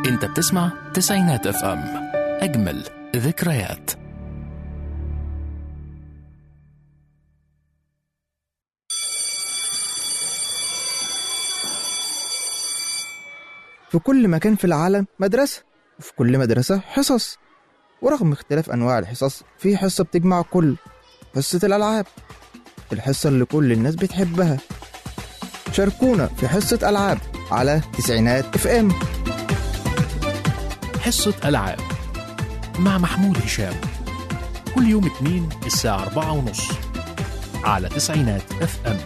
انت بتسمع تسعينات اف ام، اجمل ذكريات. في كل مكان في العالم مدرسة، وفي كل مدرسة حصص. ورغم اختلاف أنواع الحصص، في حصة بتجمع كل حصة الألعاب، الحصة اللي كل الناس بتحبها. شاركونا في حصة ألعاب على تسعينات اف ام. حصة ألعاب مع محمود هشام، كل يوم اثنين الساعة 4:30 على تسعينات اف ام.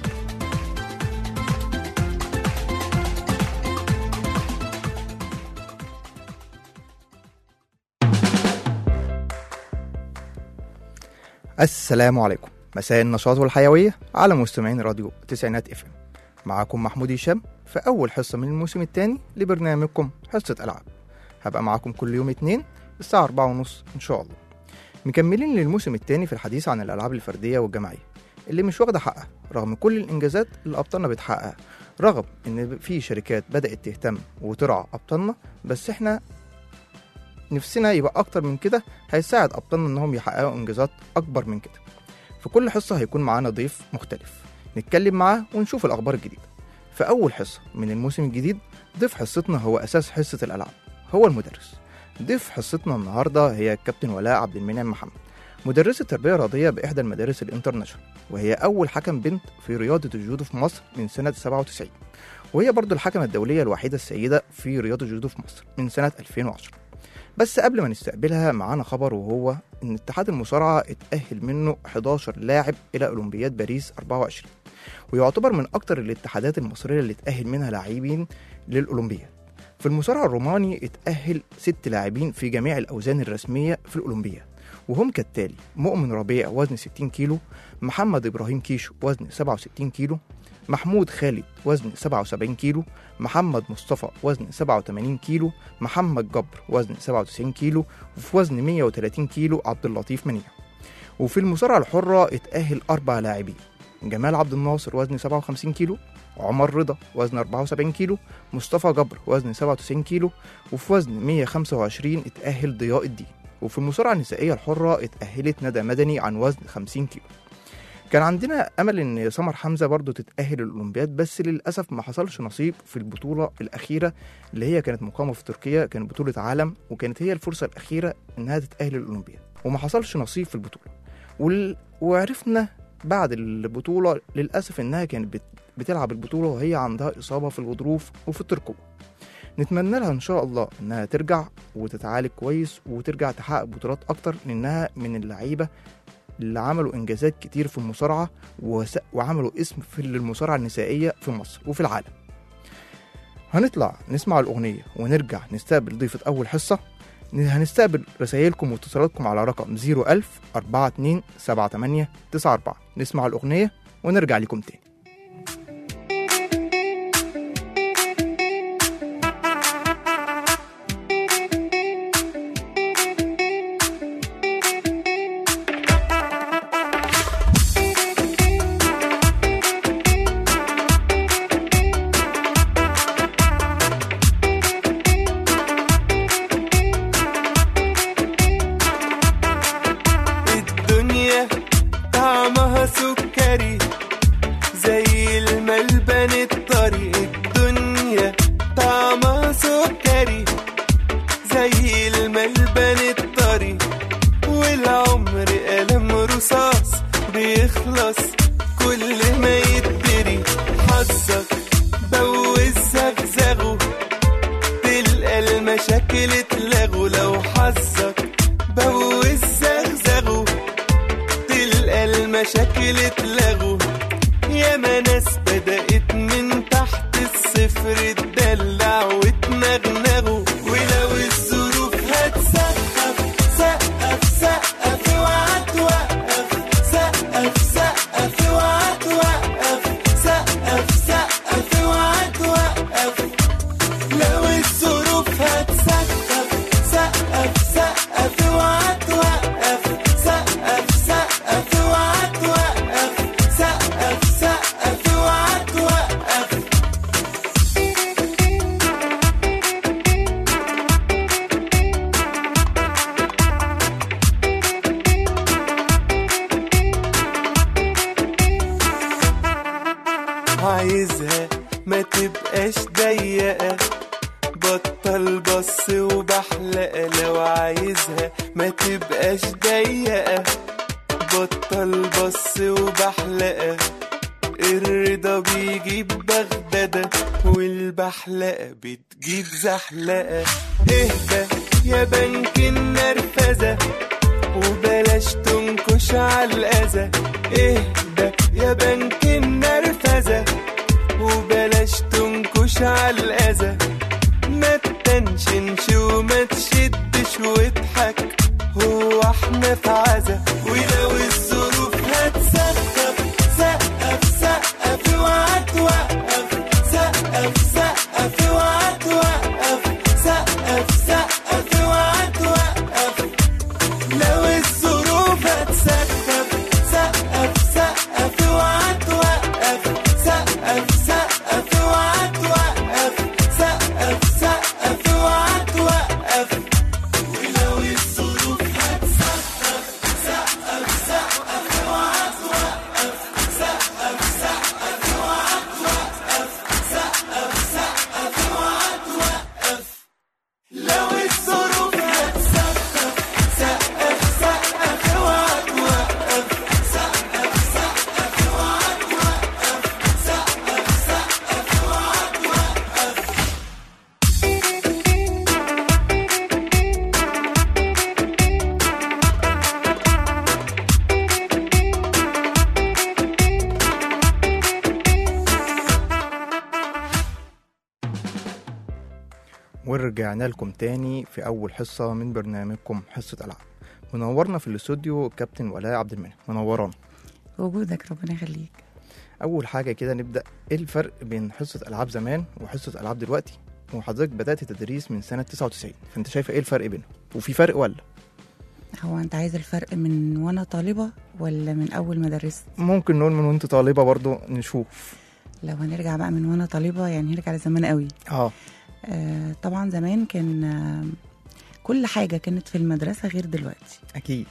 السلام عليكم، مساء النشاط والحيوية على مستمعين راديو تسعينات اف ام. معاكم محمود هشام في أول حصة من الموسم الثاني لبرنامجكم حصة ألعاب. هبقى معاكم كل يوم اثنين الساعة 4:30 إن شاء الله، مكملين للموسم الثاني في الحديث عن الألعاب الفردية والجماعية اللي مش واخدة حقها رغم كل الإنجازات اللي أبطالنا بتحققها. رغم إن في شركات بدأت تهتم وترعى أبطالنا، بس إحنا نفسنا يبقى أكتر من كده، هيساعد أبطالنا إنهم يحققوا إنجازات أكبر من كده. في كل حصة هيكون معانا ضيف مختلف نتكلم معاه ونشوف الأخبار الجديدة. في أول حصة من الموسم الجديد، ضيف حصتنا هو أساس حصة الألعاب، هو المدرس. ضيف حصتنا النهاردة هي الكابتن ولاء عبد المنعم محمد، مدرسة تربية رياضية بإحدى المدارس الانترناشونال، وهي أول حكم بنت في رياضة الجودو في مصر من سنة 97، وهي برضو الحكمة الدولية الوحيدة السيدة في رياضة الجودو في مصر من سنة 2010. بس قبل ما نستقبلها معانا خبر، وهو إن اتحاد المصارعة اتأهل منه 11 لاعب إلى أولمبياد باريس 24، ويعتبر من أكتر الاتحادات المصرية اللي اتأهل منها لاعبين للأولمبياد. في المصارع الروماني اتأهل 6 لاعبين في جميع الأوزان الرسمية في الأولمبياد، وهم كالتالي: مؤمن ربيع وزن 60 كيلو، محمد إبراهيم كيشو وزن 67 كيلو، محمود خالد وزن 77 كيلو، محمد مصطفى وزن 87 كيلو، محمد جبر وزن 97 كيلو، وفي وزن 130 كيلو عبد اللطيف منيع. وفي المصارعة الحرة اتأهل 4 لاعبين: جمال عبد الناصر وزن 57 كيلو، عمر رضا وزن 74 كيلو، مصطفى جبر وزن 97 كيلو، وفي وزن 125 اتأهل ضياء الدين. وفي المصارعة النسائية الحرة اتأهلت ندى مدني عن وزن 50 كيلو. كان عندنا أمل إن سمر حمزة برضو تتأهل الأولمبياد، بس للأسف ما حصلش نصيب في البطولة الأخيرة اللي هي كانت مقامة في تركيا، كانت بطولة عالم وكانت هي الفرصة الأخيرة إنها تتأهل الأولمبياد، وما حصلش نصيب في البطولة. وعرفنا بعد البطولة للأسف إنها كانت بتلعب البطولة وهي عندها إصابة في الغضروف وفي الترقوة. نتمنى لها إن شاء الله إنها ترجع وتتعالج كويس وترجع تحقق بطولات أكتر، لأنها من اللعيبة اللي عملوا إنجازات كتير في المصارعة وعملوا اسم في المصارعة النسائية في مصر وفي العالم. هنطلع نسمع الأغنية ونرجع نستقبل ضيفة أول حصة. هنستقبل رسائلكم واتصالاتكم على رقم 010427894. نسمع الأغنية ونرجع لكم تاني. عايزها ما تبقاش ضيقة، بطل بص وبحلقة. لو عايزها ما تبقاش ضيقة، بطل بص وبحلقة. الرضا بيجيب بغدادة، والبحلقة بتجيب زحلقة. اهدى يا بنك النرفزة، وبلاش تنكش عالأذى. اهدى يا بنك النرفزة، وبلاش تنكش عالأذى. ما تنشنش وما تشدش واضحك، هو احنا في عزا. ولو الظروف هتسقف سقف سقف اوعى توقف، سقف سقف اوعى توقف، سقف سقف اوعى توقف. لو الظروف هتسقف سقف سقف اوعى توقف، سقف سقف اوعى توقف، سقف سقف اوعى توقف. ولو الظروف هتسقف سقف سقف اوعى توقف، سقف سقف اوعى توقف، سقف سقف اوعى توقف. لو الظروف هتسقف سقف سقف اوعى توقف، سقف سقف اوعى توقف، سقف سقف اوعى توقف. ورجعنا لكم تاني في أول حصة من برنامجكم حصة ألعاب. منورنا في الاستوديو كابتن ولاء عبد المنعم، منورانا. وجودك ربنا يخليك. أول حاجة كده نبدأ، إيه الفرق بين حصة ألعاب زمان وحصة ألعاب دلوقتي؟ وحضرتك بدأت تدريس من سنة 99، فأنت شايفة إيه الفرق بينهم؟ وفي فرق ولا؟ هو انت عايز الفرق من وانا طالبة ولا من اول ما درست؟ ممكن نقول من وأنت طالبة برضو نشوف. لو هنرجع بقى من وانا طالبة يعني هنرجع لزمان قوي. طبعا زمان كان كل حاجة كانت في المدرسة غير دلوقتي أكيد.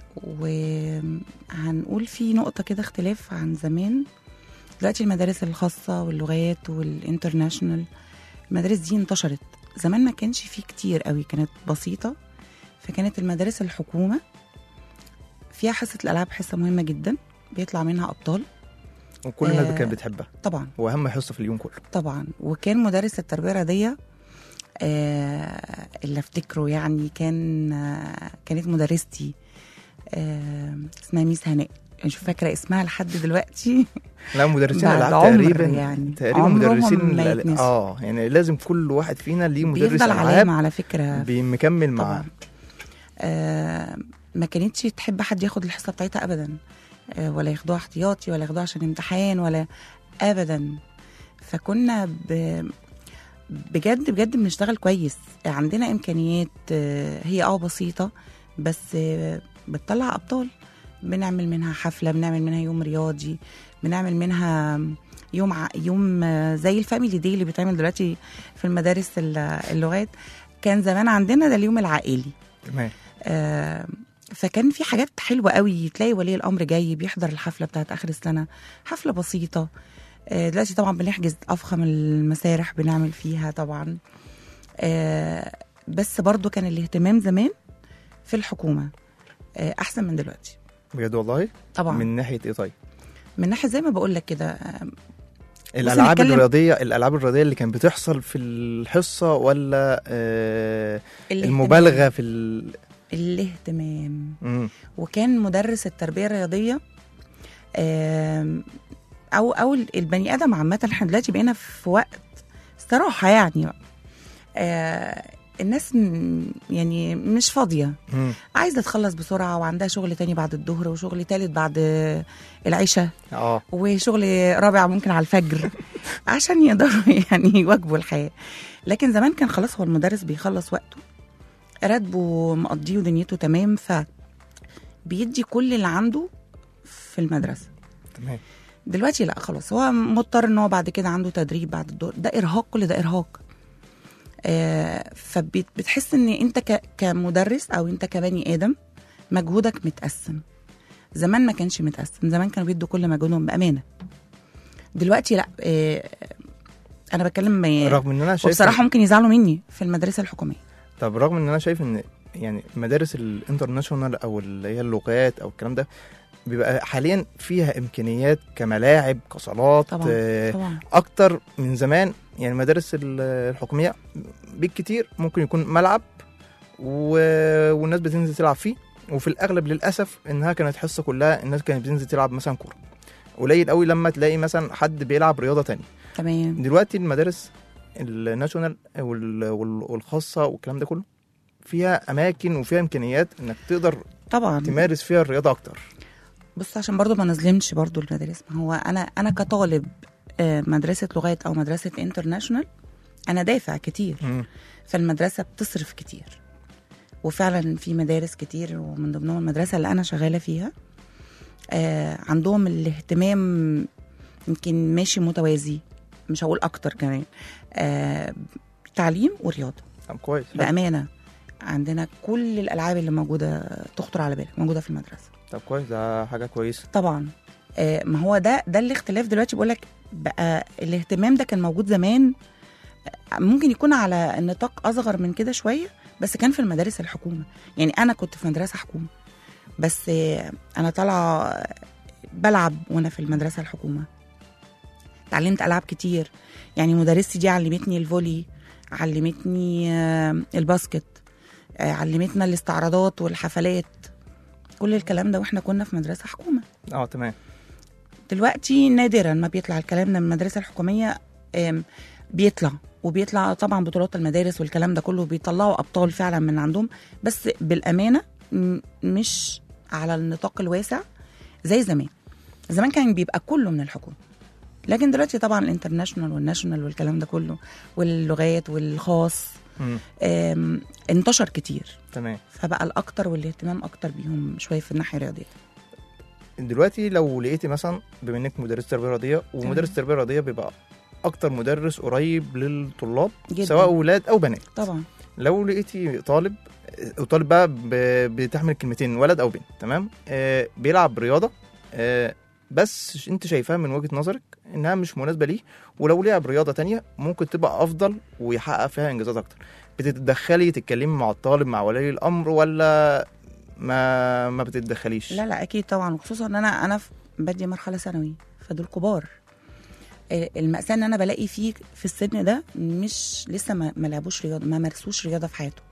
وهنقول في نقطة كده اختلاف عن زمان. دلوقتي المدارس الخاصة واللغات والانترناشنال، المدارس دي انتشرت. زمان ما كانش فيه كتير قوي، كانت بسيطة. فكانت المدارس الحكومة فيها حصة الألعاب حصة مهمة جدا، بيطلع منها أبطال وكل الناس كانت بتحبها طبعا، وأهم حصة في اليوم كله طبعا. وكان مدرس التربية الرياضية اللي افتكره يعني كانت مدرستي اسمها ميس هناء، مش فاكرة اسمها لحد دلوقتي. لا مدرسين بعد الألعاب عمر تقريبا يعني. تقريبا عمرهم مدرسين ما يتنسوا. يعني لازم كل واحد فينا ليه مدرس بيفضل ألعاب علامة على فكرة مكمل معاه. ما كانتش تحب حد ياخد الحصة بتاعتها أبدا، ولا ياخدوها احتياطي ولا ياخدوها عشان امتحان ولا أبدا. فكنا بجد بجد بنشتغل كويس، عندنا إمكانيات هي بسيطة بس بتطلع أبطال. بنعمل منها حفلة، بنعمل منها يوم رياضي، بنعمل منها يوم زي الفاميلي دي اللي بيتعمل دلوقتي في المدارس اللغات. كان زمان عندنا ده اليوم العائلي. تمام. فكان في حاجات حلوة قوي، تلاقي ولي الأمر جاي بيحضر الحفلة بتاعت آخر السنة، حفلة بسيطة. دلوقتي طبعا بنحجز أفخم المسارح بنعمل فيها طبعا. بس برضو كان الاهتمام زمان في الحكومة أحسن من دلوقتي بجد والله؟ طبعا. من ناحية إيه طيب؟ من ناحية زي ما بقول لك كده، الألعاب الرياضية اللي كانت بتحصل في الحصة ولا المبالغة في الاهتمام. وكان مدرس التربية الرياضية أو البني آدم عامة. احنا دلوقتي بقينا في وقت استراحة يعني. الناس يعني مش فاضية، عايزة تخلص بسرعة، وعندها شغل تاني بعد الظهر، وشغل تالت بعد العشاء، وشغل رابع ممكن على الفجر عشان يقدروا يعني يواجبوا الحياة. لكن زمان كان خلاص هو المدرس بيخلص وقته، راتبه مقضيه ودنيته تمام، فبيدي كل اللي عنده في المدرسة. تمام. دلوقتي لا، خلاص هو مضطر ان هو بعد كده عنده تدريب بعد الظهر، ده إرهاق، كل ده إرهاق. فبتحس ان انت كمدرس او انت كبني ادم مجهودك متقسم. زمان ما كانش متقسم، زمان كانوا بيدوا كل مجهودهم بامانه. دلوقتي لا، انا بتكلم رغم ان انا شايف وبصراحه ممكن يزعلوا مني في المدارس الحكوميه. طب رغم ان انا شايف ان يعني مدارس الانترناشونال او اللي هي اللغات او الكلام ده بيبقى حاليا فيها امكانيات كملاعب كصالات طبعا اكتر من زمان. يعني المدارس الحكوميه بالكتير ممكن يكون ملعب والناس بتنزل تلعب فيه، وفي الاغلب للاسف انها كانت حصه كلها الناس كانت بتنزل تلعب مثلا كوره. قليل قوي لما تلاقي مثلا حد بيلعب رياضه تانية. تمام. دلوقتي المدارس الناشونال والخاصه والكلام ده كله فيها اماكن وفيها امكانيات انك تقدر طبعا تمارس فيها الرياضه اكتر. بص عشان برضو ما نظلمش برضو المدارس، ما هو انا كطالب مدرسه لغات او مدرسه انترناشونال انا دافع كتير. فالمدرسه بتصرف كتير، وفعلا في مدارس كتير ومن ضمنهم المدرسه اللي انا شغاله فيها عندهم الاهتمام يمكن ماشي متوازي، مش هقول اكتر كمان، تعليم ورياضه. طب كويس. بامانه عندنا كل الالعاب اللي موجوده تخطر على بالك موجوده في المدرسه. طب كويس، ده حاجه كويسه طبعا. ما هو ده الاختلاف دلوقتي. بقول لك بقى الاهتمام ده كان موجود زمان، ممكن يكون على النطاق اصغر من كده شويه، بس كان في المدارس الحكومه. يعني انا كنت في مدرسه حكومه، بس انا طالعه بلعب وانا في المدرسه الحكومه، اتعلمت العاب كتير. يعني مدرستي دي علمتني الفولي، علمتني الباسكت، علمتنا الاستعراضات والحفلات، كل الكلام ده واحنا كنا في مدرسه حكومه. تمام. دلوقتي نادرا ما بيطلع الكلام ده من المدرسه الحكوميه. بيطلع طبعا بطولات المدارس والكلام ده كله، بيطلعوا ابطال فعلا من عندهم، بس بالامانه مش على النطاق الواسع زي زمان. زمان كان بيبقى كله من الحكومه، لكن دلوقتي طبعا الانترناشونال والناشونال والكلام ده كله واللغات والخاص انتشر كتير. تمام. فبقى الاكتر والاهتمام اكتر بيهم شويه في الناحيه الرياضيه. دلوقتي لو لقيتي مثلا بما انك مدرس تربيه رياضيه، ومدرس التربيه الرياضيه بيبقى اكتر مدرس قريب للطلاب جداً. سواء اولاد او بنات. طبعا. لو لقيتي طالب بقى بتحمل كلمتين ولد او بنت، تمام، بيلعب رياضه بس انت شايفاها من وجهه نظرك انها مش مناسبه ليه، ولو لعب رياضه تانية ممكن تبقى افضل ويحقق فيها انجازات اكتر، بتتدخلي تتكلمي مع الطالب مع ولي الامر ولا ما بتتدخليش؟ لا اكيد طبعا، وخصوصا ان انا بدي مرحله ثانوي، فدول كبار. المأساة ان انا بلاقي فيه في السن ده مش لسه ما لعبوش رياضه، ما مارسوش رياضه في حياته.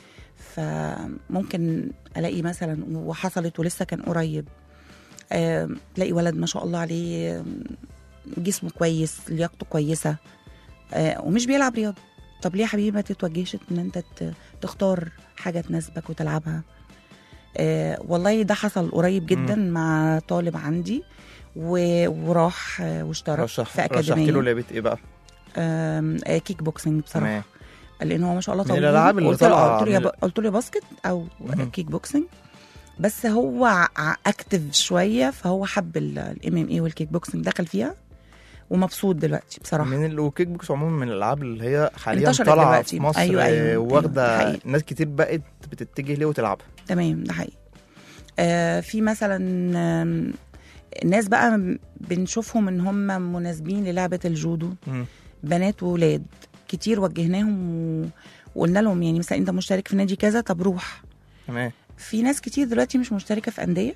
فممكن الاقي مثلا، وحصلت ولسه كان قريب، تلاقي ولد ما شاء الله عليه جسمه كويس، لياقته كويسه، ومش بيلعب رياضه. طب ليه يا حبيبي ما تتوجهش ان انت تختار حاجه تناسبك وتلعبها؟ والله ده حصل قريب جدا مع طالب عندي، وراح واشترك في اكاديميه. رشحت له لعبه ايه بقى؟ كيك بوكسنج بصراحه. لان هو ما شاء الله من طويل. الالعاب اللي قلت له باسكت او كيك بوكسنج، بس هو اكتف شويه، فهو حب الام ام اي والكيك بوكسنج، دخل فيها ومبسوط دلوقتي بصراحه. الكيك بوكس عموما من الالعاب اللي هي حاليا انتشرت طالعه دلوقتي في مصر. أيوة واخده ناس كتير بقت بتتجه ليه وتلعبها. تمام، ده حقيقي. في مثلا ناس بقى بنشوفهم ان هم مناسبين للعبه الجودو، بنات وولاد كتير، وجهناهم وقلنا لهم يعني مثلا انت مشترك في نادي كذا، طب روح. تمام. في ناس كتير دلوقتي مش مشتركه في انديه،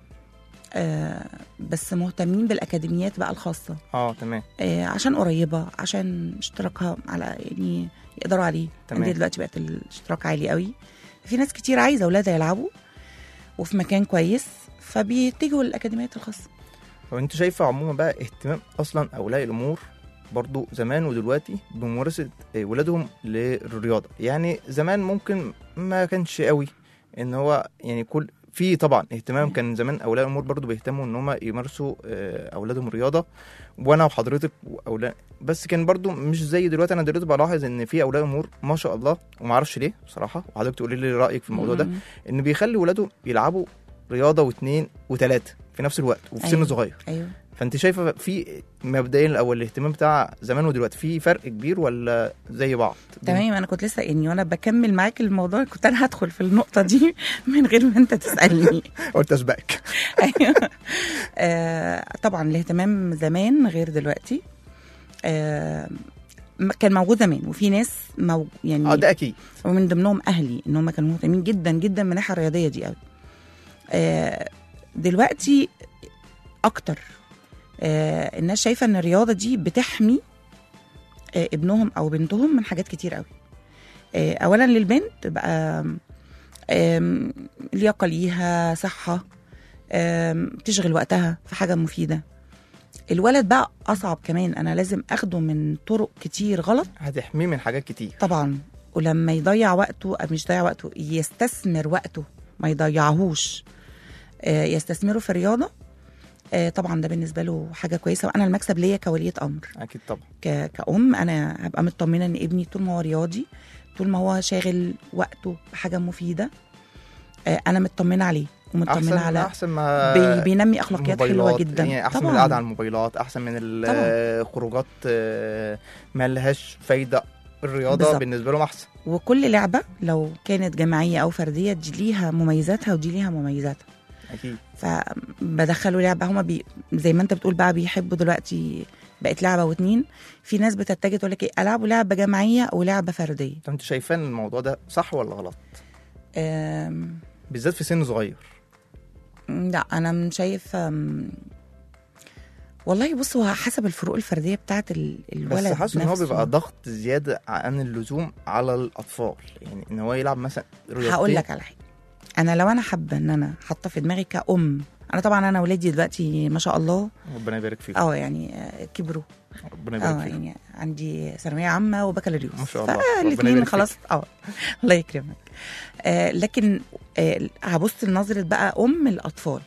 بس مهتمين بالاكاديميات بقى الخاصه. تمام. عشان قريبه، عشان اشتراكها على يعني يقدروا عليه. الانديه دلوقتي بقت الاشتراك عالي قوي. في ناس كتير عايزه اولادها يلعبوا وفي مكان كويس، فبيتجهوا للاكاديميات الخاصه. وانت شايفه عموما بقى اهتمام اصلا اولياء الامور برضو زمان ودلوقتي بممارسه ولادهم للرياضه؟ يعني زمان ممكن ما كانش قوي ان هو يعني في طبعا اهتمام، كان زمان اولياء الامور برضو بيهتموا ان هم يمارسوا اولادهم رياضه، وانا وحضرتك واولاد، بس كان برضو مش زي دلوقتي. انا دلوقتي بلاحظ ان في اولياء امور ما شاء الله، وما اعرفش ليه بصراحه، وحضرتك تقولي لي رايك في الموضوع ده، ان بيخلي ولاده يلعبوا رياضه واثنين وثلاثه، في نفس الوقت وفي أيوة. سن صغير. ايوه فانت شايفه في مبدئيا الاول الاهتمام بتاع زمان ودلوقتي في فرق كبير ولا زي بعض؟ تمام. انا كنت لسه يعني وانا بكمل معاك الموضوع كنت انا هدخل في النقطه دي من غير ما انت تسالني. قلت اسبقك. ايوه. طبعا الاهتمام زمان غير دلوقتي. كان موجود زمان وفي ناس يعني ده اكيد، ومن ضمنهم اهلي ان هم كانوا مهتمين جدا جدا من الناحيه الرياضيه دي قوي. دلوقتي اكتر الناس شايفه ان الرياضه دي بتحمي ابنهم او بنتهم من حاجات كتير قوي. اولا للبنت بقى لياقه ليها، صحه، تشغل وقتها في حاجه مفيده. الولد بقى اصعب كمان، انا لازم اخده من طرق كتير غلط هتحميه من حاجات كتير طبعا. ولما يضيع وقته أو مش يضيع وقته، يستثمر وقته ما يضيعهوش، يستثمره في الرياضه. طبعا ده بالنسبه له حاجه كويسه، وانا المكسب ليا كوليه امر. اكيد طبعا. كأم انا هبقى مطمنه ان ابني طول ما هو رياضي، طول ما هو شاغل وقته بحاجه مفيده، انا مطمنه عليه ومطمنه على احسن ما بينمي اخلاقيات حلوه جدا. يعني احسن طبعاً. من القعده على الموبايلات، احسن من الخروجات ما لهاش فايده. الرياضه بالزبط. بالنسبه لهم احسن. وكل لعبه لو كانت جماعيه او فرديه دي ليها مميزاتها ودي ليها مميزاتها. اكيد. فبدخلوا لعبه هما زي ما انت بتقول بقى بيحبوا دلوقتي بقت لعبه واتنين. في ناس بتتجه تقول لك العبوا لعبه جماعيه ولعبه فرديه. انت شايفه ان الموضوع ده صح ولا غلط؟ بالذات في سن صغير. لا انا شايف والله بص، هو حسب الفروق الفرديه بتاعت الولد. بس حاسس ان هو بيبقى ضغط زياده عن اللزوم على الاطفال، يعني ان هو يلعب مثلا رياضتين. هقول لك على حاجه، انا لو انا حابه ان انا حاطه في دماغي كأم، انا طبعا انا ولادي دلوقتي ما شاء الله ربنا يبارك فيك. يعني كبروا. ربنا يبارك فيك. يعني عندي ثانويه عامه وبكالوريوس ما شاء الله. الاثنين خلاص. الله يكرمك. لكن هبص لنظره بقى ام الاطفال.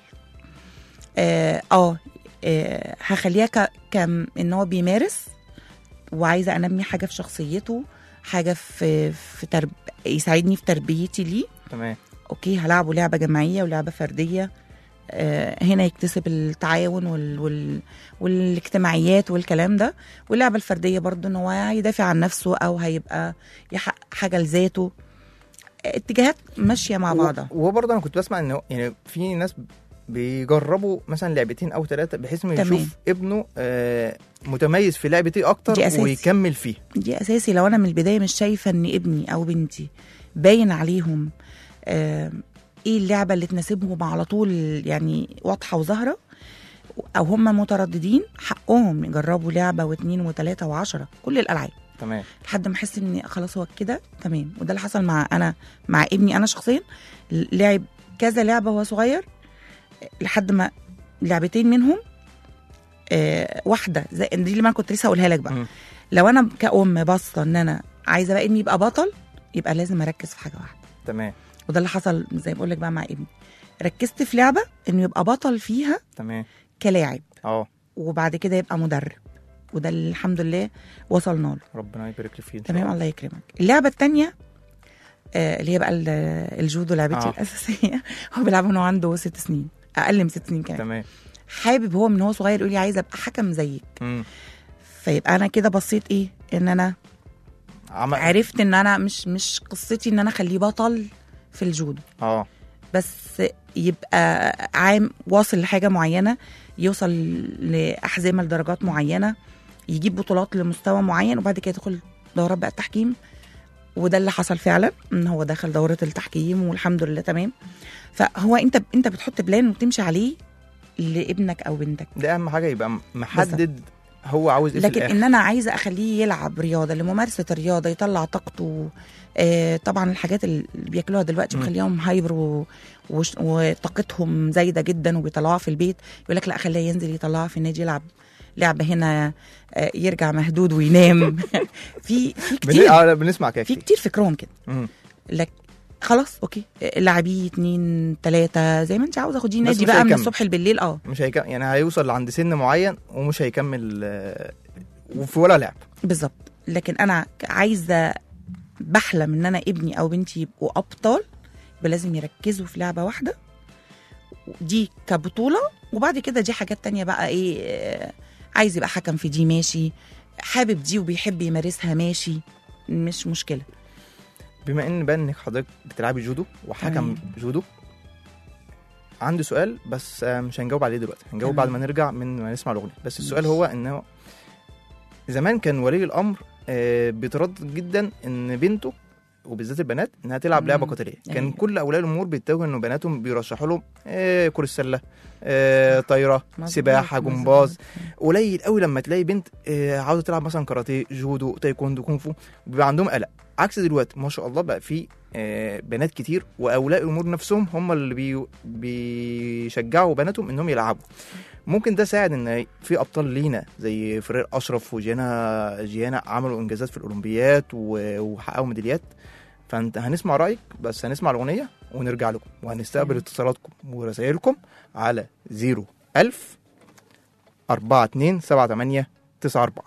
هخليها ان هو بيمارس وعايزه انمي حاجه في شخصيته، حاجه في يساعدني في تربيتي ليه. تمام. اوكي، هلعبه لعبه جماعيه ولعبه فرديه. هنا يكتسب التعاون والاجتماعيات والكلام ده. واللعبه الفرديه برضو ان هو هيدافع عن نفسه او هيبقى يحقق حاجه لذاته. اتجاهات ماشيه مع بعضها. وبرضه انا كنت بسمع ان يعني في ناس بيجربوا مثلا لعبتين او 3 بحيث انه يشوف ابنه متميز في لعبه ايه اكتر ويكمل فيه. دي اساسي. لو انا من البدايه مش شايفه ان ابني او بنتي باين عليهم ايه اللعبه اللي تناسبهم على طول، يعني واضحه وظاهره، او هم مترددين، حقهم يجربوا لعبه واثنين وثلاثه وعشرة كل الالعاب. تمام. لحد ما احس ان خلاص هو كده تمام. وده اللي حصل مع ابني انا شخصيا. لعب كذا لعبه وهو صغير لحد ما لعبتين منهم واحده زي دي اللي ما كنت لسه اقولها لك بقى. لو انا كأم باصه ان انا عايزه بقى ابني يبقى بطل، يبقى لازم اركز في حاجه واحده. تمام. وده اللي حصل زي ما بقول لك بقى مع ابني. ركزت في لعبه انه يبقى بطل فيها. تمام. كلاعب. وبعد كده يبقى مدرب. وده اللي الحمد لله وصلنا له. ربنا يبارك لي فيه. تمام. الله يكرمك. اللعبه الثانيه اللي هي بقى الجودو، لعبتي الاساسيه. هو بيلعبها من هو عنده 6 سنين، اقل من 6 سنين كمان. تمام. حابب هو من هو صغير يقول لي عايزه ابقى حكم زيك. فيبقى انا كده بصيت ايه ان انا عرفت ان انا مش قصتي ان انا اخليه بطل في الجودو. بس يبقى واصل لحاجه معينه، يوصل لاحزمه لدرجات معينه، يجيب بطولات لمستوى معين، وبعد كده يدخل دورات بقى التحكيم. وده اللي حصل فعلا، ان هو دخل دوره التحكيم والحمد لله تمام. فهو انت بتحط بلان وتمشي عليه لابنك او بنتك. ده اهم حاجه، يبقى محدد هو عاوز ايه. لكن ان انا عايزه اخليه يلعب رياضه لممارسه الرياضه، يطلع طاقته. طبعا الحاجات اللي بياكلوها دلوقتي مخليهم هايبر وطاقتهم زايده جدا وبيطلعوها في البيت. يقول لك لا خليه ينزل يطلعها في النادي، يلعب لعبه هنا يرجع مهدود وينام. في كتير بنسمع كده، في كتير فكرهم كده. لك خلاص اوكي لعبيه 2 3 زي ما انت عاوزه، خديه نادي بقى من الصبح بالليل. مش هيكمل، يعني هيوصل عند سن معين ومش هيكمل وفي ولا لعب. بالظبط. لكن انا عايزه بحلم ان انا ابني او بنتي يبقوا ابطال، يبقى لازم يركزوا في لعبه واحده دي كبطوله، وبعد كده دي حاجات تانية بقى ايه، عايز يبقى حكم في دي ماشي، حابب دي وبيحب يمارسها ماشي، مش مشكله. بما ان بقى انك حضرتك بتلعبي جودو وحكم تمام. جودو، عندي سؤال بس مش هنجاوب عليه دلوقتي، هنجاوب تمام. بعد ما نرجع من ما نسمع الاغنيه. بس السؤال هو انه زمان كان ولي الامر بيتردد جدا ان بنته وبالذات البنات انها تلعب لعبه قتاليه. كان أيوة. كل اولياء الامور بيتجهوا انه بناتهم بيرشحوا لهم كره السله، طايره، مظبوط، سباحه، مظبوط. جمباز. قليل قوي لما تلاقي بنت عاوزه تلعب مثلا كاراتيه، جودو، تايكوندو، كونغ فو، بيبقى عندهم قلق. عكس دلوقتي ما شاء الله بقى في بنات كتير، واولياء الامور نفسهم هم اللي بيشجعوا بناتهم انهم يلعبوا. ممكن ده ساعد ان في ابطال لينا زي فرير اشرف وجيانا عملوا انجازات في الاولمبيات وحققوا ميداليات. فانت هنسمع رايك، بس هنسمع الاغنيه ونرجع لكم، وهنستقبل اتصالاتكم ورسائلكم على 01000 4278 94.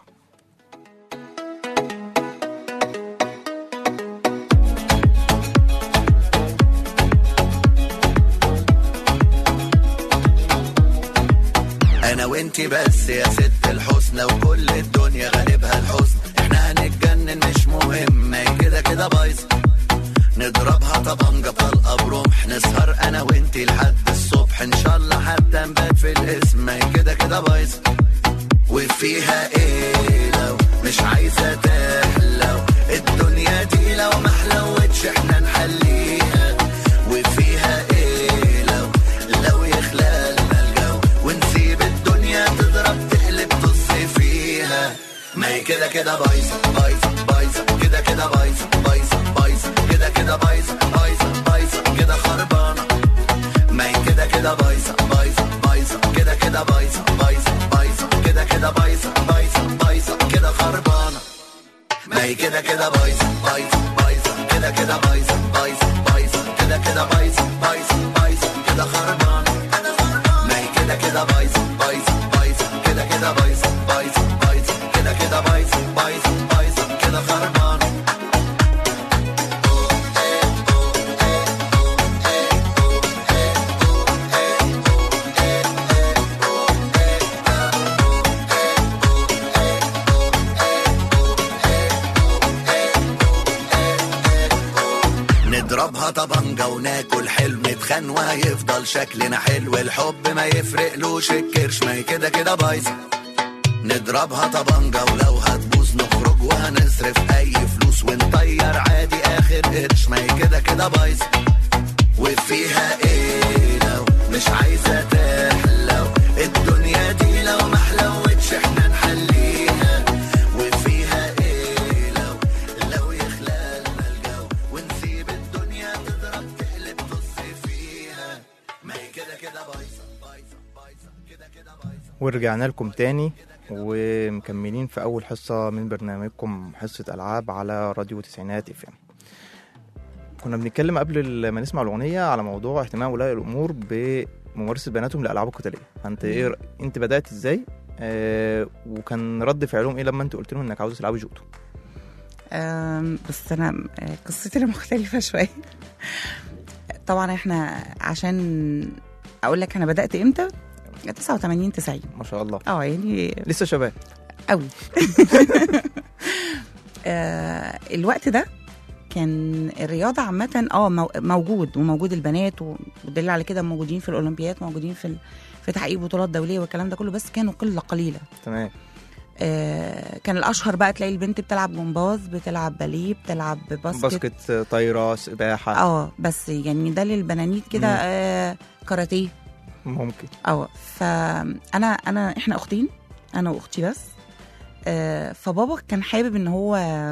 انا وانتي بس يا ست الحسنى، وكل الدنيا غالبها الحزن. احنا هنتجنن مش مهم، ما هي كده كده بايظه. نضربها طبنجة طلقة برمح، نسهر انا وانتي لحد الصبح، ان شاء الله حتى نبات في الاسم. ما هي كده كده بايظه. وفيها ايه لو مش عايزه تحلو الدنيا دي؟ لو ما حلوتش احنا نحليها. وفيها ايه لو يخلى لنا الجو ونسيب الدنيا تضرب تقلب تص فيها. ما هي كده كده بايظه بايظه بايظه، كده كده بايظه بايظه بايظه، كده كده بايظه بايظه بايظه، كده خربانه. ما هي كده كده بايظه بايظه بايظه، كده كده بايظه بايظه بايظه، كده كده بايظه بايظه بايظه، كده خربانه. ما هي كده كده بايظه بايظه بايظه، كده كده بايظه بايظه بايظه، كده كده بايظه بايظه بايظه، كده خربانه. ما هي كده كده بايظه بايظه بايظه، كده كده بايظه بايظه بايظه، كده كده بايظه بايظه بايظه، كده خربانه. نضربها طبنجة وناكل حلو، نتخان وهيفضل شكلنا حلو، الحب ما يفرقلوش الكرش. ما هي كده كده بايظة. نضربها طبنجة ولو هتبوظ نخرج وهنصرف اي فلوس، ونطير عادي اخر قرش. ما هي كده كده بايظة. وفيها ايه لو مش عايزة تحلو الدنيا دي؟ لو ما حلوتش احنا نحليها. وفيها ايه لو يخلى لنا الجو ونسيب الدنيا تضرب تقلب تص فيها. ما هي كده كده بايظة بايظة بايظة، كده كده بايظة. ورجعنا لكم تاني ومكملين في أول حصة من برنامجكم حصة ألعاب على راديو تسعينات FM. كنا بنتكلم قبل ما نسمع الأغنية على موضوع اهتمام ولاء الأمور بممارسة بناتهم لألعاب القتالية. فأنت إيه أنت بدأت إزاي؟ وكان رد فعلهم إيه لما أنت قلت لهم إنك عاوز تلعبي جودو؟ بس أنا قصتي مختلفة شوية. طبعا إحنا عشان أقول لك أنا بدأت إمتى؟ 89 90 ما شاء الله. يعني لسه شباب قوي. الوقت ده كان الرياضة عامة موجود البنات، والدليل على كده موجودين في الأولمبيات، موجودين في تحقيق بطولات دولية والكلام ده كله، بس كانوا قلة قليلة. تمام. كان الأشهر بقى تلاقي البنت بتلعب جمباز، بتلعب باليه، بتلعب باسكت، طايرة، سباحة. بس يعني ده للبنانيت كده. كاراتيه ممكن. فأنا إحنا أختين، أنا وأختي بس. فبابا كان حابب إن هو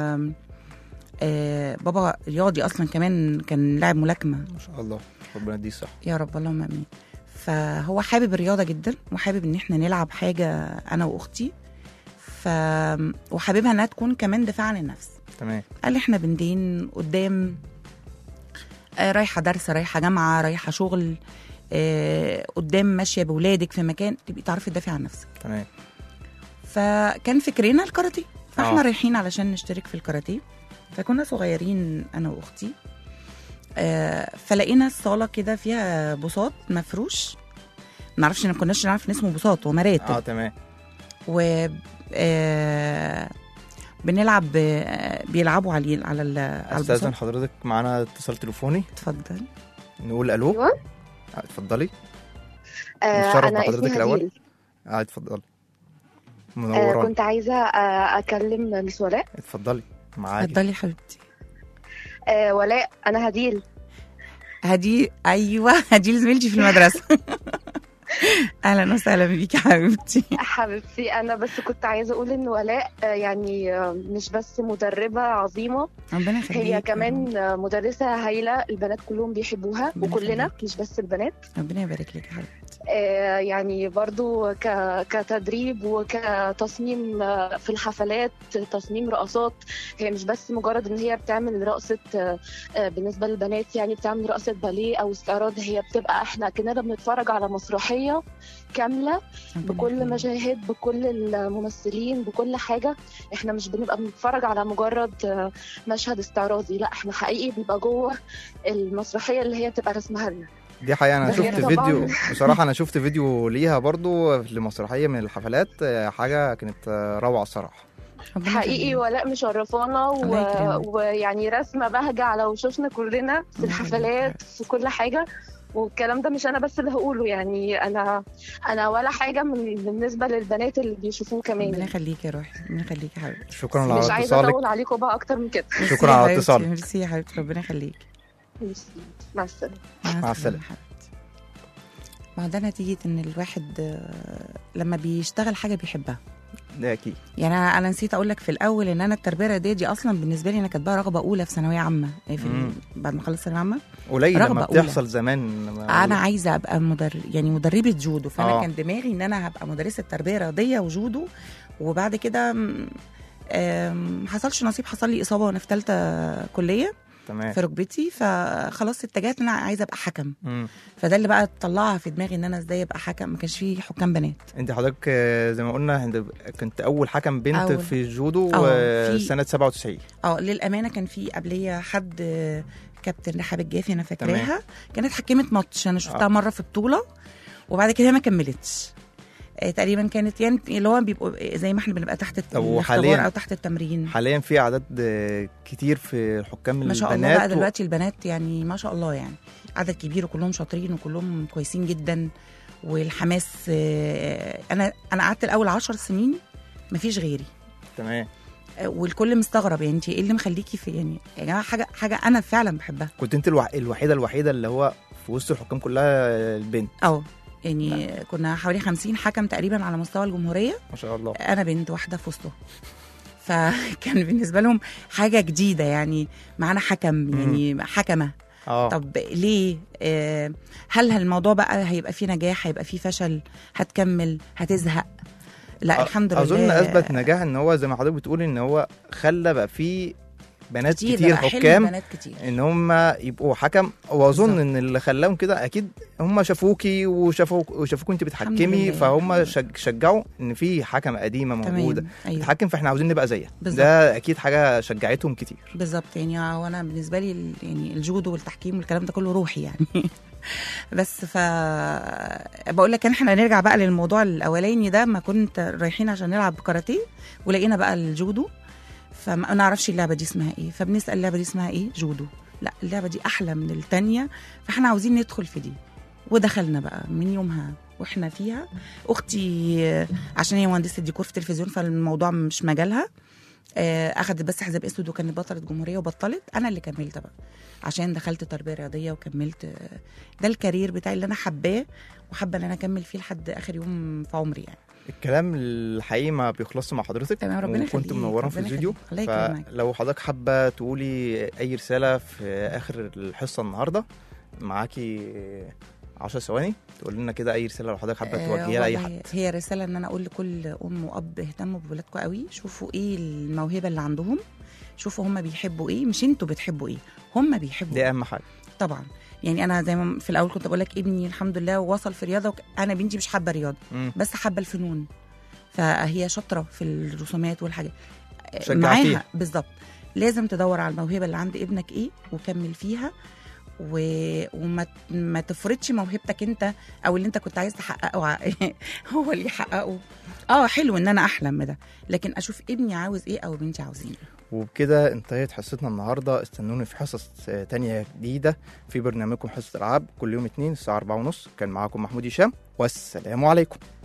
بابا رياضي أصلا، كمان كان لاعب ملاكمة. ما شاء الله، ربنا يديه الصحة يا رب، اللهم آمين. فهو حابب الرياضة جدا، وحابب إن إحنا نلعب حاجة أنا وأختي، وحاببها إنها تكون كمان دفاع عن النفس. تمام. قال لي إحنا بنتين قدام، رايحة درس، رايحة جامعة، رايحة شغل، قدام ماشية بولادك في مكان تبقي تعرفي تدافعي عن نفسك. تمام. فكان فكرنا الكاراتيه، فاحنا رايحين علشان نشترك في الكاراتيه. فكنا صغيرين انا واختي، فلقينا الصاله كده فيها بساط مفروش، نعرفش، ما كناش نعرف ان اسمه بساط ومراتب. تمام. و بنلعب بيلعبوا على استاذن البساط. حضرتك معانا اتصال تليفوني، اتفضل. نقول الو. ايوه. اتفضلي. نتشرف انا بحضرتك اسمي الاول. هديل. اتفضلي. منوراني. كنت عايزه اكلم مس ولاء. اتفضلي معاكي. اتفضلي حبيبتي. ولاء، انا هديل. ايوه هدي زميلتي في المدرسه. اهلا وسهلا بيكي حبيبتي. حبيبتي، انا بس كنت عايزه اقول ان ولاء يعني مش بس مدربه عظيمه، ربنا يخليك. هي كمان مدرسه هايله، البنات كلهم بيحبوها ربنا وكلنا يخليك. مش بس البنات. ربنا يبارك لك يا حبيبتي. يعني برضو كتدريب وكتصميم في الحفلات، تصميم رقصات. هي مش بس مجرد ان هي بتعمل رقصة بالنسبة للبنات، يعني بتعمل رقصة باليه او استعراض، هي بتبقى احنا كنا بنتفرج على مسرحية كاملة بكل مشاهد، بكل الممثلين، بكل حاجة. احنا مش بنبقى بنتفرج على مجرد مشهد استعراضي، لا احنا حقيقي بنبقى جوه المسرحية اللي هي بتبقى رسمها لنا. دي حقيقة. أنا ده شفت غير فيديو طبعاً. بصراحة، أنا شفت فيديو ليها برضو لمسرحية من الحفلات، حاجة كانت روعة الصراحة. حقيقي ولاء مشرفانا الله يكرمك. ويعني رسمة بهجة على وشوشنا كلنا في الله الحفلات، في كل حاجة. والكلام ده مش أنا بس اللي هقوله، يعني أنا ولا حاجة بالنسبة للبنات اللي بيشوفوه ربنا كمان. يخليك يا روحي، ربنا يخليك يا حبيبتي. شكرا مش على عايزة اتصالك. أطول عليكم بقى أكتر من كده. شكرا على اتصالك. ميرسي يا حبيبتي، ربنا يخليك. مع السلامة. مع السلامة. حبيبتي. ما ده نتيجة ان الواحد لما بيشتغل حاجة بيحبها. ده أكيد. يعني انا نسيت اقول لك في الاول ان انا التربيه الرياضيه دي اصلا بالنسبه لي انا كانت بقى رغبه اولى في ثانويه عامه، بعد ما خلصت ثانويه عامه قليل رغبة لما أولى. بتحصل زمان. انا عايزه ابقى مدربه جودو، فانا آه. كان دماغي ان انا هبقى مدرسه تربيه رياضيه وجودو. وبعد كده ما حصلش نصيب، حصل لي اصابه وانا في ثالثه كليه تمام. في ركبتي، فخلاص اتجهت ان انا عايزه ابقى حكم. مم. فده اللي بقى طلعها في دماغي ان انا ازاي ابقى حكم. ما كانش فيه حكام بنات. انت حضرتك زي ما قلنا انت كنت اول حكم بنت أول. في الجودو في- سنة 97. للامانه كان في قبليه حد كابتن رحاب الجافي انا فاكراها، كانت حكمت ماتش انا شفتها مره في بطوله، وبعد كده ما كملتش. تقريبا كانت يعني اللي هو بيبقوا زي ما احنا بنبقى تحت الاختبار او تحت التمرين. حاليا في اعداد كتير في الحكام ما شاء البنات الله بقى دلوقتي البنات يعني ما شاء الله، يعني عدد كبير وكلهم شاطرين وكلهم كويسين جدا. والحماس انا قعدت الاول 10 سنين ما فيش غيري. تمام. والكل مستغرب يعني انت ايه اللي مخليكي في يعني يا جماعه حاجه انا فعلا بحبها. كنت انت الوحيده اللي هو في وسط الحكام كلها البنت. يعني كنا حوالي 50 حكم تقريبا على مستوى الجمهوريه، ما شاء الله. انا بنت واحده في وسطهم. فكان بالنسبه لهم حاجه جديده، يعني معانا حكم يعني حكمه. طب ليه؟ هل الموضوع بقى هيبقى فيه نجاح، هيبقى فيه فشل، هتكمل، هتزهق؟ لا الحمد لله. اظن اثبت نجاح ان هو زي ما حضرتك بتقولي ان هو خلى بقى فيه بنات كتير حكام، بنات كتير. ان هم يبقوا حكم. واظن ان اللي خلاهم كده اكيد هم شافوكي وشافوكي انت بتحكمي، فهم شجعوا ان في حكمه قديمه موجوده بتحكم، فاحنا عاوزين نبقى زيها. ده اكيد حاجه شجعتهم كتير. بالظبط. يعني وانا بالنسبه لي يعني الجودو والتحكيم والكلام ده كله روحي يعني. بس بقول لك احنا نرجع بقى للموضوع الاولاني ده. ما كنت رايحين عشان نلعب كاراتيه ولقينا بقى الجودو، فما نعرفش اللعبه دي اسمها ايه، فبنسال اللعبه دي اسمها ايه، جودو. لا اللعبه دي احلى من التانية، فاحنا عاوزين ندخل في دي. ودخلنا بقى من يومها واحنا فيها. اختي عشان هي مهندسه ديكور في التلفزيون فالموضوع مش مجالها، اخذت بس حزام اسود وكانت بطله جمهوريه وبطلت. انا اللي كملت بقى عشان دخلت تربيه رياضيه وكملت. ده الكارير بتاعي اللي انا حباه وحابه ان انا اكمل فيه لحد اخر يوم في عمري يعني. الكلام الحقيقي ما بيخلصش مع حضرتك. تمام. ربنا يخليك. وكنت منوران في الفيديو. فلو حضرتك حابه تقولي اي رساله في اخر الحصه النهارده، معاكي 10 ثواني تقول لنا كده اي رساله لو حضرتك حابه توجهيها لاي حد. هي رساله ان انا اقول لكل ام واب اهتموا بولادكم قوي، شوفوا ايه الموهبه اللي عندهم، شوفوا هم بيحبوا ايه، مش انتوا بتحبوا ايه، هم بيحبوا دي اهم حاجه طبعا. يعني انا زي ما في الاول كنت بقول لك ابني الحمد لله وصل في رياضه انا بنتي مش حابه رياضه بس حابه الفنون، فهي شاطره في الرسومات والحاجات معاها بالظبط. لازم تدور على الموهبه اللي عند ابنك ايه وكمل فيها، وما تفرضش موهبتك انت او اللي انت كنت عايز تحققه هو اللي يحققه. حلو ان انا احلم ده، لكن اشوف ابني عاوز ايه او بنتي عاوزين ايه. وبكده انتهت حصتنا النهارده. استنوني في حصص تانية جديده في برنامجكم حصه العاب كل يوم اثنين الساعه 4:30. كان معاكم محمود هشام، والسلام عليكم.